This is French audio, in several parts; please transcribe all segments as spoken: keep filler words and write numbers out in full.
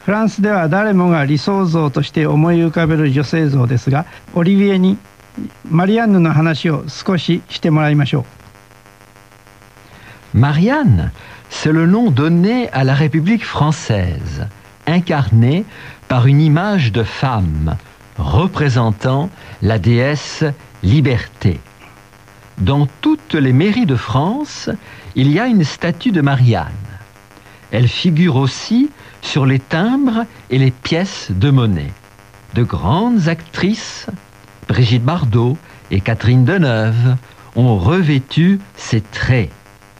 フランスでは誰もが理想像として思い浮かべる女性像ですが、オリビエにマリアンヌの話を少ししてもらいましょう。Marianne, c'est le nom donné à la République française, incarnée par une image de femme représentant la déesse Liberté. Dans toutes les mairies de France, il y a une statue de Marianne. Elle figure aussi sur les timbres et les pièces de monnaie. De grandes actrices, Brigitte Bardot et Catherine Deneuve, ont revêtu ses traits.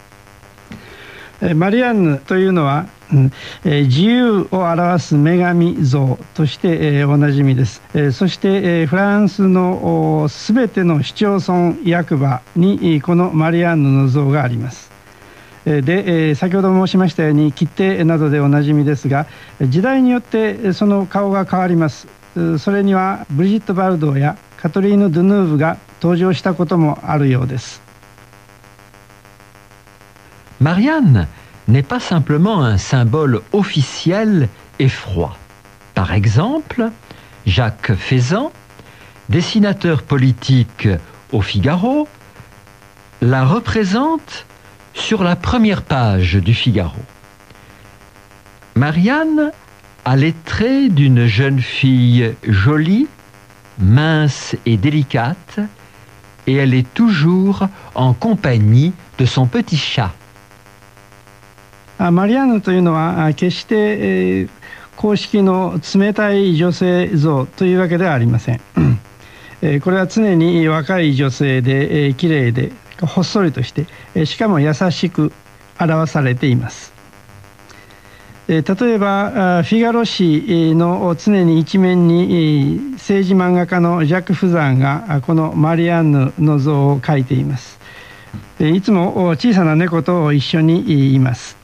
マリアンヌというのは、うんえー、自由を表す女神像として、えー、おなじみです。えー、そして、えー、フランスのすべての市町村役場にこのマリアンヌの像があります。で、えー、先ほど申しましたように切手などでおなじみですが、時代によってその顔が変わります。それにはブリジット・バルドーやカトリーヌ・ドゥヌーブが登場したこともあるようです。 Marianne n'est pas simplement un symbole officiel et froid. Par exemple, Jacques Faisan, dessinateur politique au Figaro, la représente sur la première page du Figaro. Marianne a les traits d'une jeune fille jolie, mince et délicate, et elle est toujours en compagnie de son petit chat. マリアンヌというのは決して、えー、公式の冷たい女性像というわけではありません。えー、これは常に若い女性で、えー、綺麗でほっそりとして、えー、しかも優しく表されています。えー、例えばフィガロ紙の常に一面に政治漫画家のジャック・フザンがこのマリアンヌの像を描いています。いつも小さな猫と一緒にいます。